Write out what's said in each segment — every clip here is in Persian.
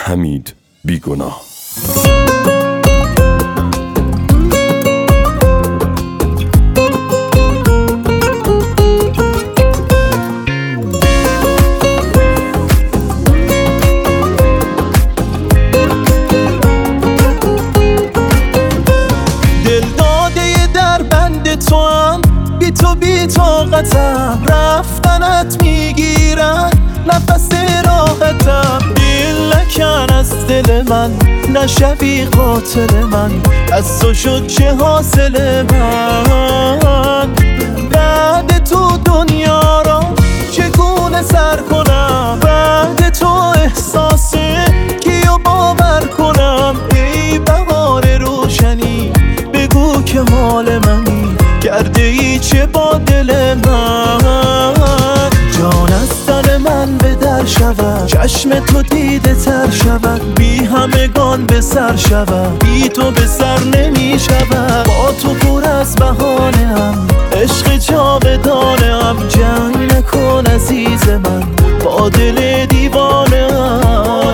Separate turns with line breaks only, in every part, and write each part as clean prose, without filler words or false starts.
حمید بیگناه.
بی تو بی طاقتم، رفتنت میگیرن نفس راحتم. دل نکن از دل من، نشوی قاتل من، از تو شد چه حاصل من؟ بعد تو دنیا را چگونه سر کنم؟ بعد تو احساسه کیو باور کنم؟ ای بهار روشنی بگو که مال منی، کرده ای چه با دل من؟ جان از تن من به در شود، چشم تو دیده تر شود، بی همگان به سر شود، بی تو به سر نمی شود. با تو پر از بهانه ام، عشق جاودانه ام، جنگ نکن عزیز من با دل دیوانه ام.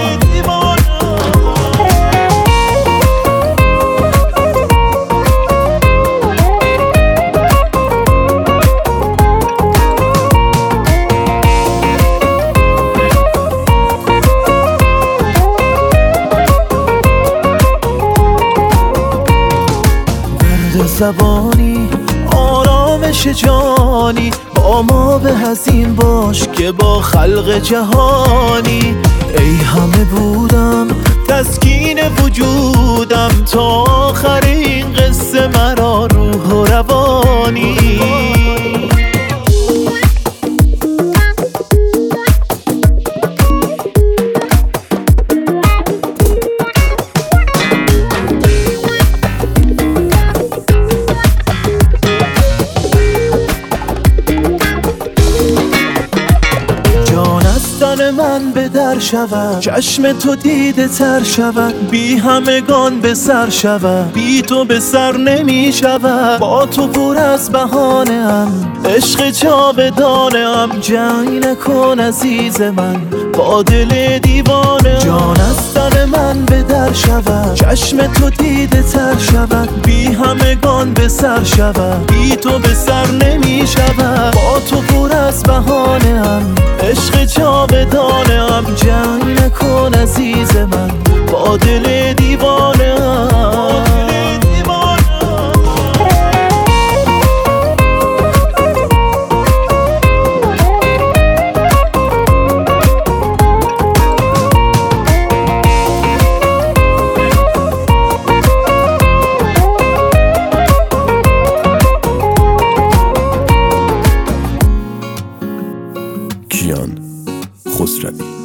زبانی آرامش جانی، با ما به هزین باش که با خلق جهانی. ای همه بودم تسکین وجودم، تا آخر این قصه مرا روح و روانی. من به در شود، چشم تو دیده تر شود، بی همگان به سر شود، بی تو به سر نمی شود. با تو پر از بهانه ام، عشق جاودانه ام، جنگ نکن عزیز من با دل دیوانه. جان از تن من به در شود، چشم تو دیده تر شود، بی همگان به سر شود، بی تو به سر نمی شود. با تو پر از بهانه ام، عشق جاودانه ام، جنگ نکن عزیز من با دل دیوانه ام.
کیان خسروی.